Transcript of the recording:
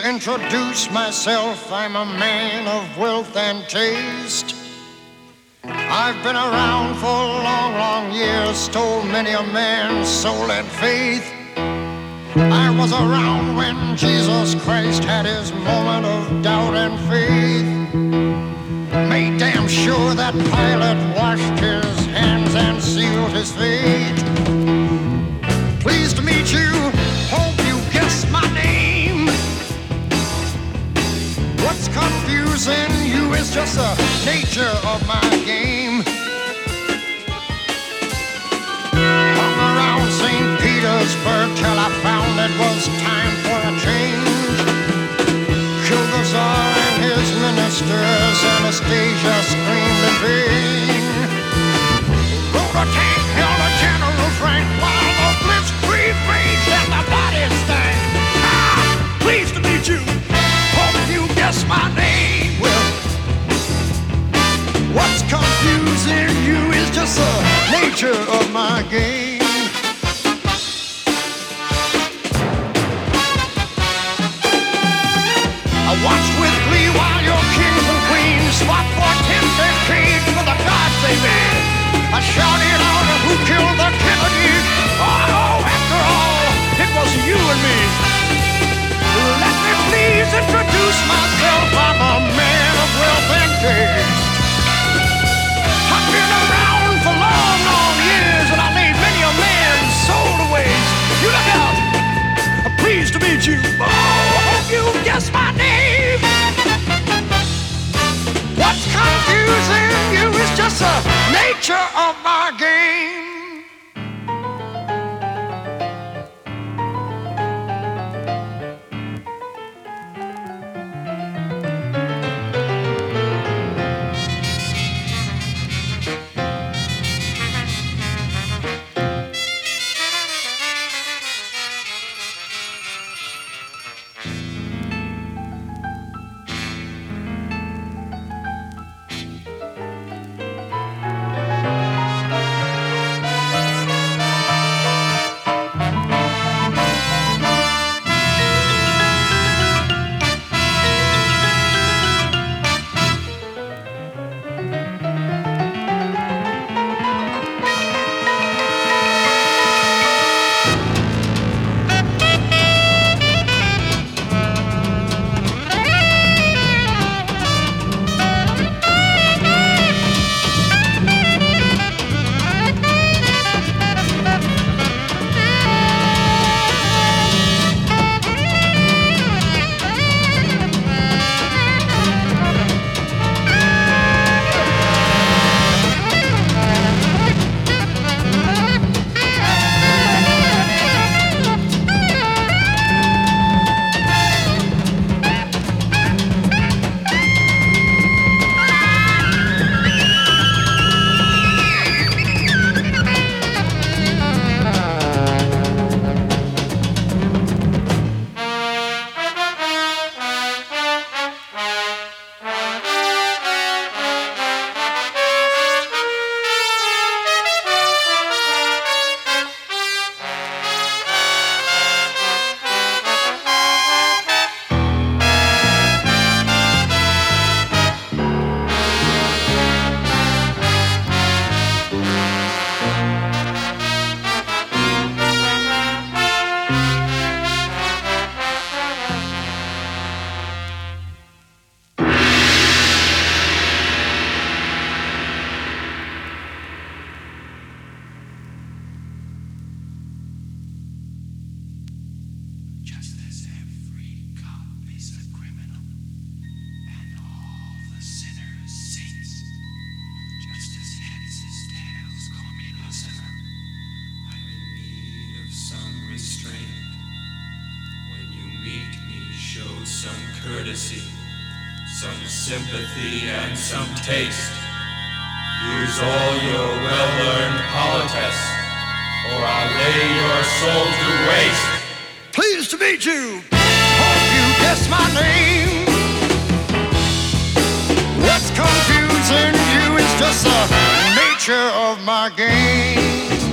introduce myself, I'm a man of wealth and taste. I've been around for long, long years, stole many a man's soul and faith. I was around when Jesus Christ had his moment of doubt and faith. Made damn sure that Pilate washed his hands and sealed his fate. Pleased to meet you, hope you guessed my name. What's confusing you is just the nature of my game. Hung around St. Petersburg till I found it was time for a change. Killed the Tsar and his ministers, Anastasia screamed in vain. Rode a tank, held a General Frank while the blitzkrieg raged and the bodies stank. Pleased to meet you, hope you guess my name. Well, what's confusing you is just the nature of my game. I watched with glee while your kings and queens fought for 10 decades for the gods they made. I shouted out who killed the Kennedy. Oh, after all, it was you and me. Let me please introduce myself. I'm a man of wealth and taste. I've been around for long, long years, and I laid many a man's soul to waste. You look out. Pleased to meet you. Oh, hope you guess my name. What's confusing you is just the nature of my game. Courtesy, some sympathy and some taste. Use all your well-learned politesse, or I'll lay your soul to waste. Pleased to meet you. Hope you guess my name. What's confusing you is just the nature of my game.